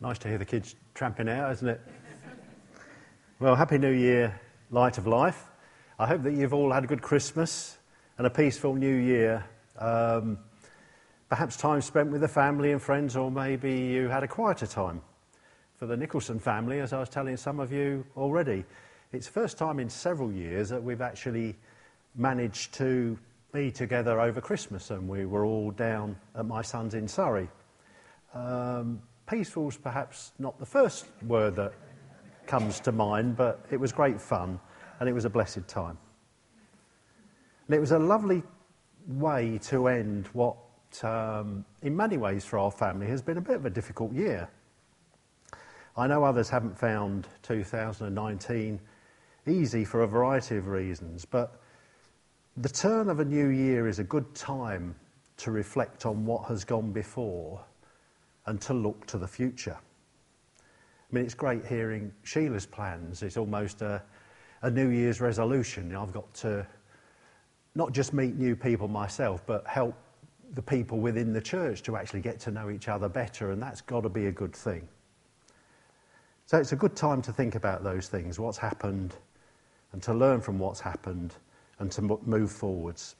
Nice to hear the kids tramping out, isn't it? Well, Happy New Year, Light of Life. I hope that you've all had a good Christmas and a peaceful New Year. Perhaps time spent with the family and friends, or maybe you had a quieter time. For the Nicholson family, as I was telling some of you already, it's the first time in several years that we've actually managed to be together over Christmas, and we were all down at my son's in Surrey. Peaceful's perhaps not the first word that comes to mind, but it was great fun and it was a blessed time. And it was a lovely way to end what, in many ways for our family, has been a bit of a difficult year. I know others haven't found 2019 easy for a variety of reasons, but the turn of a new year is a good time to reflect on what has gone before and to look to the future. I mean, it's great hearing Sheila's plans. It's almost a New Year's resolution. I've got to not just meet new people myself, but help the people within the church to actually get to know each other better, and that's got to be a good thing. So it's a good time to think about those things, what's happened, and to learn from what's happened, and to move forwards.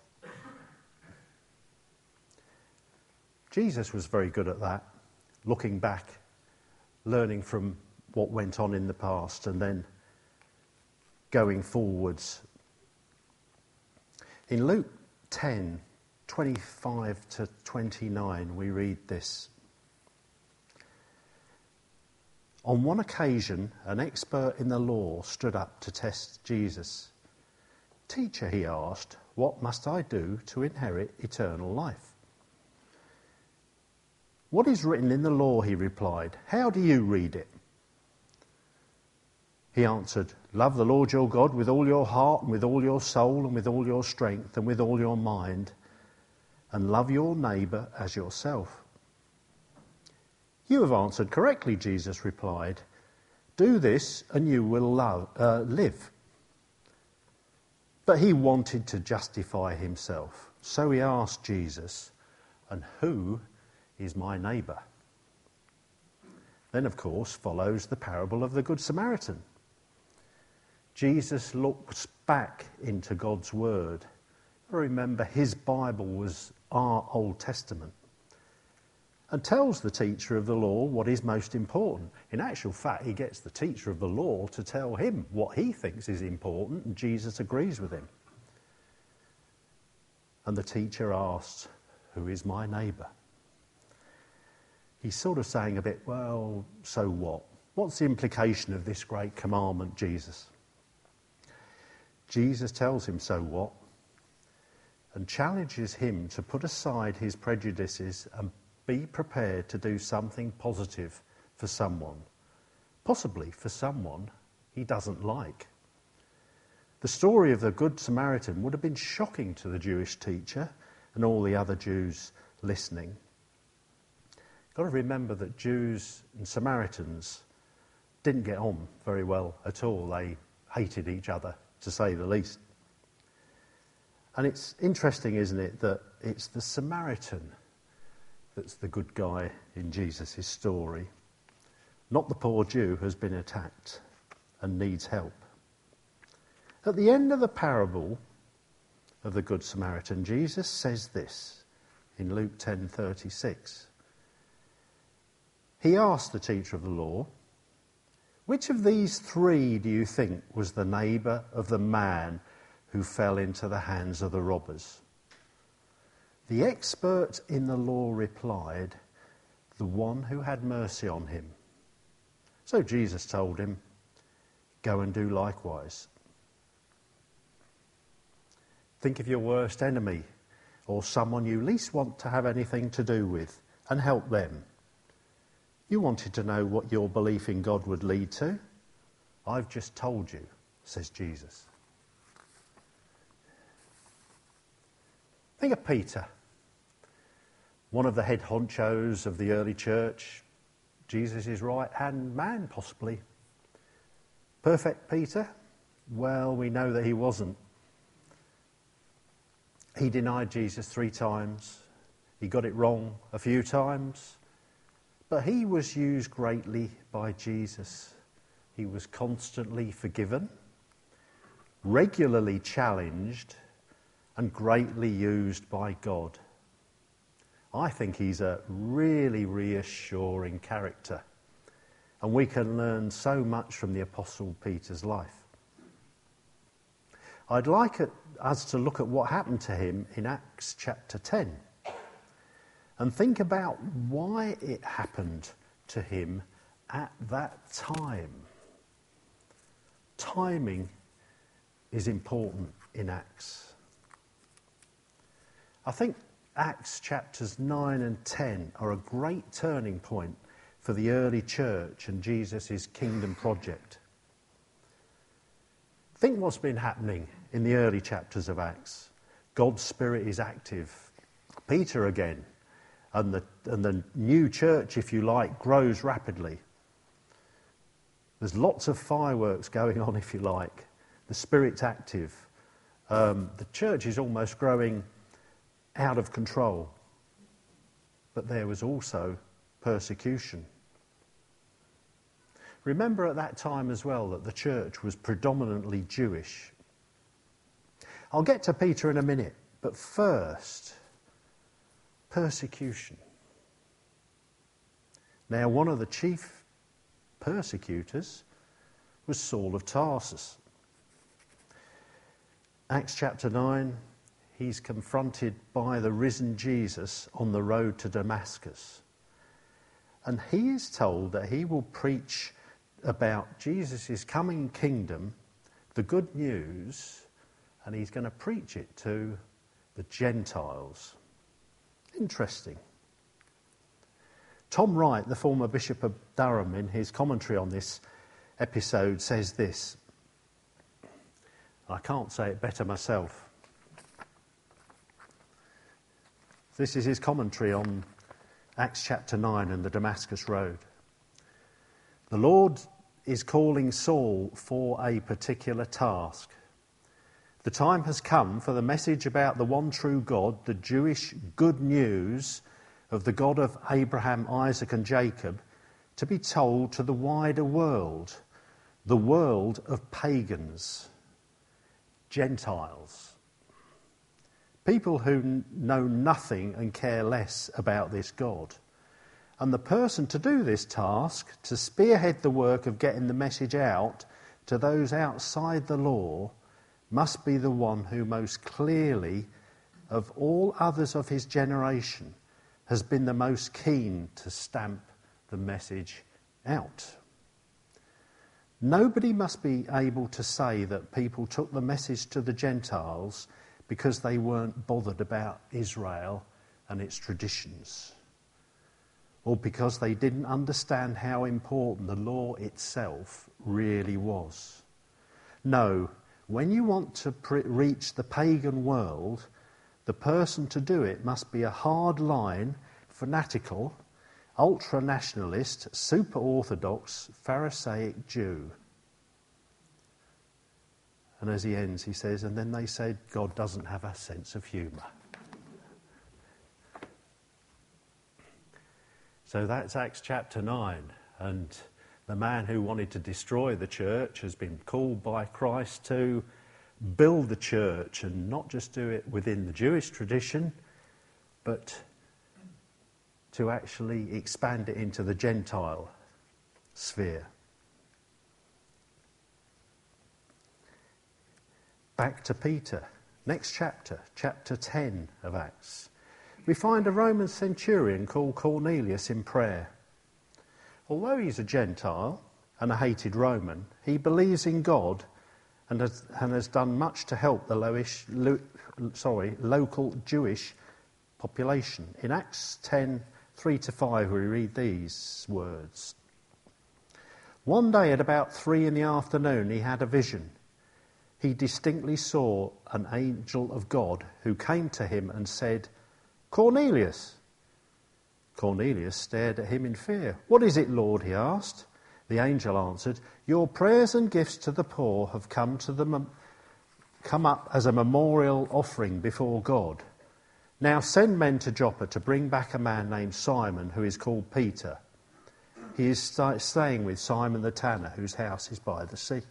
Jesus was very good at that, looking back, learning from what went on in the past, and then going forwards. In Luke 10, 25 to 29, we read this. On one occasion, an expert in the law stood up to test Jesus. "Teacher," he asked, "what must I do to inherit eternal life?" "What is written in the law?" he replied. "How do you read it?" He answered, "Love the Lord your God with all your heart and with all your soul and with all your strength and with all your mind, and love your neighbour as yourself." "You have answered correctly," Jesus replied. "Do this and you will live." But he wanted to justify himself. So he asked Jesus, "And who is my neighbour?" Then, of course, follows the parable of the Good Samaritan. Jesus looks back into God's Word. Remember, his Bible was our Old Testament, and tells the teacher of the law what is most important. In actual fact, he gets the teacher of the law to tell him what he thinks is important, and Jesus agrees with him. And the teacher asks, "Who is my neighbour?" He's sort of saying a bit, well, so what? What's the implication of this great commandment, Jesus? Jesus tells him so what, and challenges him to put aside his prejudices and be prepared to do something positive for someone, possibly for someone he doesn't like. The story of the Good Samaritan would have been shocking to the Jewish teacher and all the other Jews listening. Got to remember that Jews and Samaritans didn't get on very well at all. They hated each other, to say the least. And it's interesting, isn't it, that it's the Samaritan that's the good guy in Jesus' story, not the poor Jew who's been attacked and needs help. At the end of the parable of the Good Samaritan, Jesus says this in Luke 10:36. He asked the teacher of the law, "Which of these three do you think was the neighbour of the man who fell into the hands of the robbers?" The expert in the law replied, "The one who had mercy on him." So Jesus told him, "Go and do likewise." Think of your worst enemy or someone you least want to have anything to do with and help them. You wanted to know what your belief in God would lead to? I've just told you, says Jesus. Think of Peter, one of the head honchos of the early church, Jesus' right-hand man, possibly. Perfect Peter? Well, we know that he wasn't. He denied Jesus 3 times. He got it wrong a few times. But he was used greatly by Jesus. He was constantly forgiven, regularly challenged, and greatly used by God. I think he's a really reassuring character, and we can learn so much from the Apostle Peter's life. I'd like us to look at what happened to him in Acts chapter 10 and think about why it happened to him at that time. Timing is important in Acts. I think Acts chapters 9 and 10 are a great turning point for the early church and Jesus' kingdom project. Think what's been happening in the early chapters of Acts. God's Spirit is active. Peter again, and the new church, if you like, grows rapidly. There's lots of fireworks going on, if you like. The Spirit's active. The church is almost growing out of control. But there was also persecution. Remember at that time as well that the church was predominantly Jewish. I'll get to Peter in a minute, but first, persecution. Now, one of the chief persecutors was Saul of Tarsus. Acts chapter 9, he's confronted by the risen Jesus on the road to Damascus. And he is told that he will preach about Jesus' coming kingdom, the good news, and he's going to preach it to the Gentiles. Interesting. Tom Wright, the former Bishop of Durham, in his commentary on this episode says this. I can't say it better myself. This is his commentary on Acts chapter 9 and the Damascus Road. The Lord is calling Saul for a particular task. The time has come for the message about the one true God, the Jewish good news of the God of Abraham, Isaac and Jacob, to be told to the wider world, the world of pagans, Gentiles, people who know nothing and care less about this God. And the person to do this task, to spearhead the work of getting the message out to those outside the law, must be the one who most clearly, of all others of his generation, has been the most keen to stamp the message out. Nobody must be able to say that people took the message to the Gentiles because they weren't bothered about Israel and its traditions, or because they didn't understand how important the law itself really was. No, when you want to reach the pagan world, the person to do it must be a hard-line, fanatical, ultra-nationalist, super-orthodox, Pharisaic Jew. And as he ends, he says, and then they said, God doesn't have a sense of humour. So that's Acts chapter 9, and the man who wanted to destroy the church has been called by Christ to build the church, and not just do it within the Jewish tradition, but to actually expand it into the Gentile sphere. Back to Peter. Next chapter, chapter 10 of Acts. We find a Roman centurion called Cornelius in prayer. Although he's a Gentile and a hated Roman, he believes in God and has done much to help the local Jewish population. In Acts 10, 3-5, we read these words. One day at about 3 p.m, he had a vision. He distinctly saw an angel of God who came to him and said, Cornelius. Cornelius stared at him in fear. What is it, Lord? He asked. The angel answered, your prayers and gifts to the poor have come up as a memorial offering before God. Now send men to Joppa to bring back a man named Simon who is called Peter. He is staying with Simon the tanner, whose house is by the sea.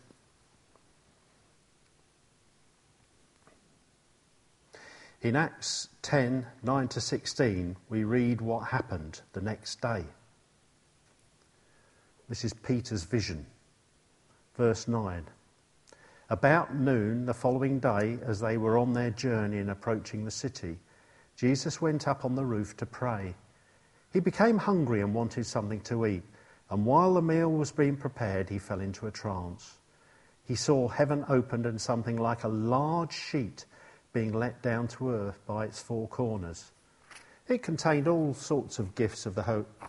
In Acts 10, 9-16, we read what happened the next day. This is Peter's vision. Verse 9. About noon the following day, as they were on their journey and approaching the city, Jesus went up on the roof to pray. He became hungry and wanted something to eat, and while the meal was being prepared, he fell into a trance. He saw heaven opened and something like a large sheet being let down to earth by its four corners. It contained all sorts of gifts of the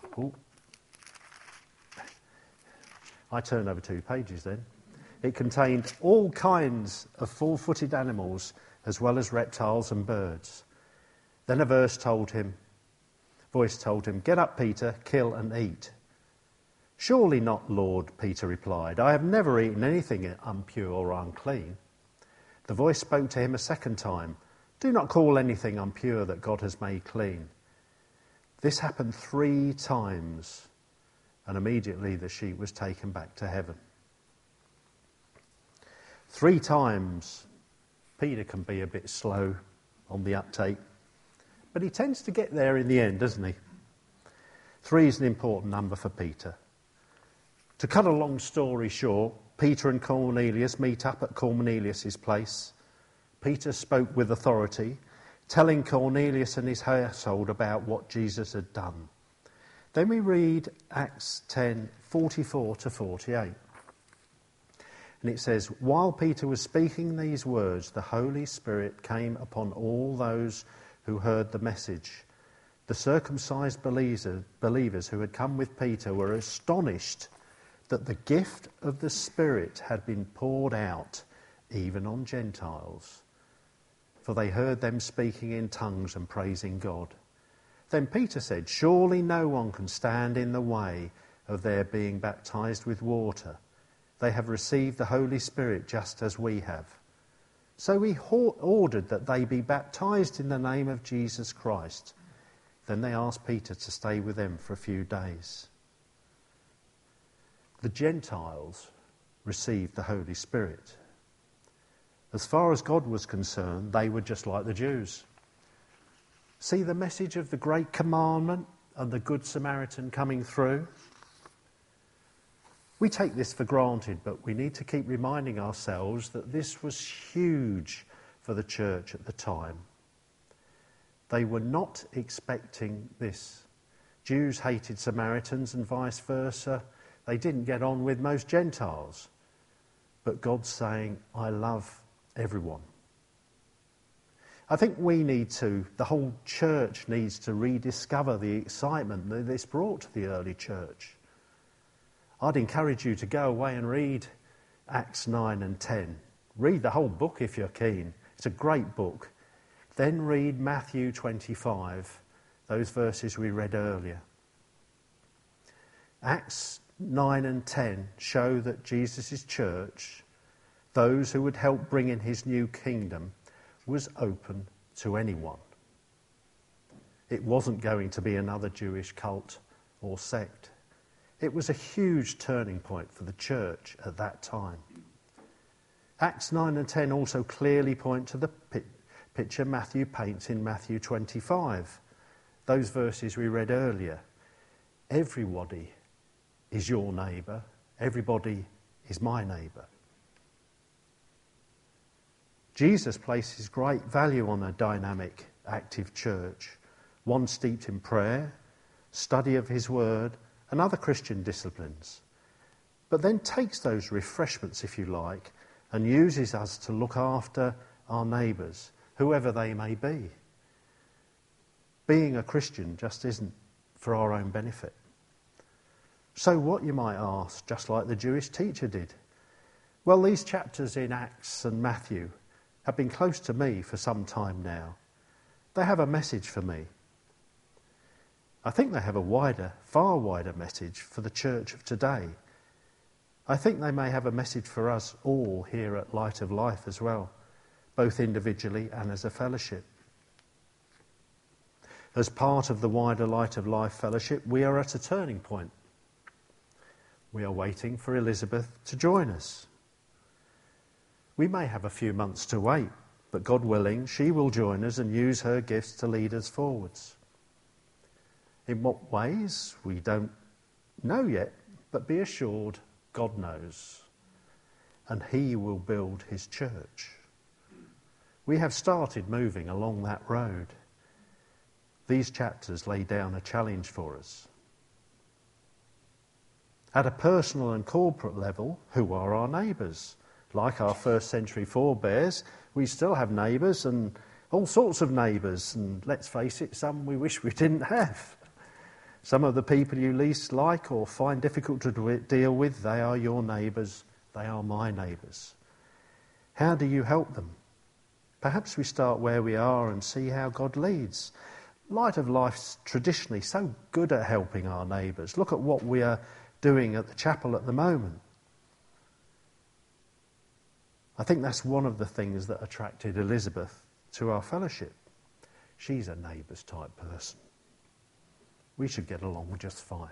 I turned over 2 pages then. It contained all kinds of four-footed animals as well as reptiles and birds. Then a voice told him, "Get up, Peter, kill and eat." "Surely not, Lord," Peter replied. "I have never eaten anything impure or unclean." The voice spoke to him a second time. "Do not call anything impure that God has made clean." This happened 3 times, and immediately the sheep was taken back to heaven. 3 times. Peter can be a bit slow on the uptake, but he tends to get there in the end, doesn't he? 3 is an important number for Peter. To cut a long story short, Peter and Cornelius meet up at Cornelius' place. Peter spoke with authority, telling Cornelius and his household about what Jesus had done. Then we read Acts 10, 44-48. And it says, "While Peter was speaking these words, the Holy Spirit came upon all those who heard the message. The circumcised believers who had come with Peter were astonished that the gift of the Spirit had been poured out even on Gentiles, for they heard them speaking in tongues and praising God. Then Peter said, 'Surely no one can stand in the way of their being baptized with water. They have received the Holy Spirit just as we have.' So he ordered that they be baptized in the name of Jesus Christ. Then they asked Peter to stay with them for a few days." The Gentiles received the Holy Spirit. As far as God was concerned, they were just like the Jews. See the message of the Great Commandment and the Good Samaritan coming through? We take this for granted, but we need to keep reminding ourselves that this was huge for the church at the time. They were not expecting this. Jews hated Samaritans and vice versa. They didn't get on with most Gentiles. But God's saying, "I love everyone." I think the whole church needs to rediscover the excitement that this brought to the early church. I'd encourage you to go away and read Acts 9 and 10. Read the whole book if you're keen. It's a great book. Then read Matthew 25, those verses we read earlier. Acts 9 and 10 show that Jesus' church, those who would help bring in his new kingdom, was open to anyone. It wasn't going to be another Jewish cult or sect. It was a huge turning point for the church at that time. Acts 9 and 10 also clearly point to the picture Matthew paints in Matthew 25. Those verses we read earlier. Everybody is your neighbour. Everybody is my neighbour. Jesus places great value on a dynamic, active church, one steeped in prayer, study of his word, and other Christian disciplines, but then takes those refreshments, if you like, and uses us to look after our neighbours, whoever they may be. Being a Christian just isn't for our own benefit. So what, you might ask, just like the Jewish teacher did? Well, these chapters in Acts and Matthew have been close to me for some time now. They have a message for me. I think they have a far wider message for the church of today. I think they may have a message for us all here at Light of Life as well, both individually and as a fellowship. As part of the wider Light of Life fellowship, we are at a turning point. We are waiting for Elizabeth to join us. We may have a few months to wait, but God willing, she will join us and use her gifts to lead us forwards. In what ways, we don't know yet, but be assured God knows, and he will build his church. We have started moving along that road. These chapters lay down a challenge for us. At a personal and corporate level, who are our neighbours? Like our first century forebears, we still have neighbours and all sorts of neighbours, and let's face it, some we wish we didn't have. Some of the people you least like or find difficult to deal with, they are your neighbours, they are my neighbours. How do you help them? Perhaps we start where we are and see how God leads. Light of Life's traditionally so good at helping our neighbours. Look at what we are doing at the chapel at the moment. I think that's one of the things that attracted Elizabeth to our fellowship. She's a neighbours type person. We should get along just fine.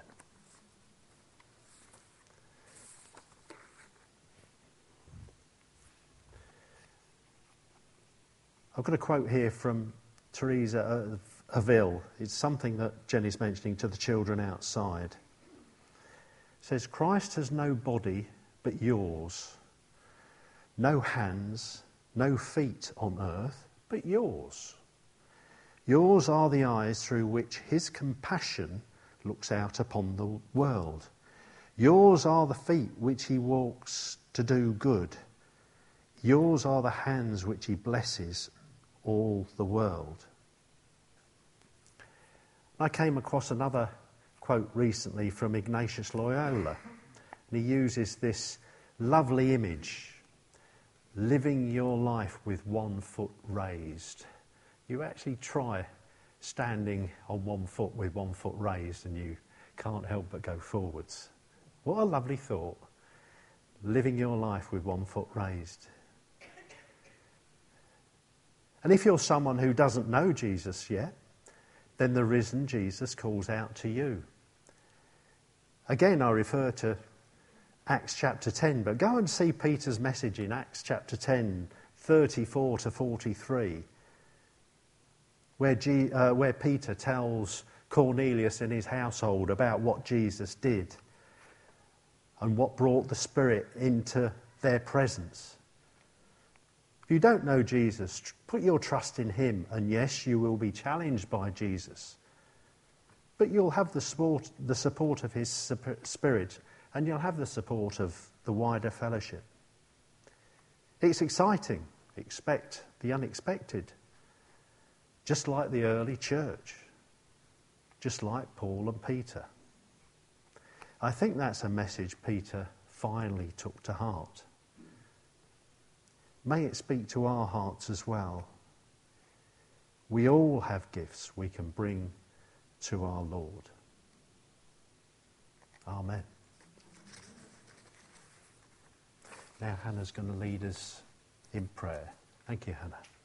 I've got a quote here from Teresa of Avila. It's something that Jenny's mentioning to the children outside. It says, Christ has no body but yours, no hands, no feet on earth but yours. Yours are the eyes through which his compassion looks out upon the world. Yours are the feet which he walks to do good. Yours are the hands which he blesses all the world. I came across another quote recently from Ignatius Loyola, and he uses this lovely image, living your life with one foot raised. You actually try standing on one foot with one foot raised and you can't help but go forwards. What a lovely thought, living your life with one foot raised. And if you're someone who doesn't know Jesus yet, then the risen Jesus calls out to you. Again, I refer to Acts chapter 10, but go and see Peter's message in Acts chapter 10, 34 to 43, where Peter tells Cornelius and his household about what Jesus did and what brought the Spirit into their presence. If you don't know Jesus, put your trust in him, and yes, you will be challenged by Jesus. But you'll have the support of his Spirit, and you'll have the support of the wider fellowship. It's exciting. Expect the unexpected. Just like the early church. Just like Paul and Peter. I think that's a message Peter finally took to heart. May it speak to our hearts as well. We all have gifts we can bring to our Lord. Amen. Now Hannah's going to lead us in prayer. Thank you, Hannah.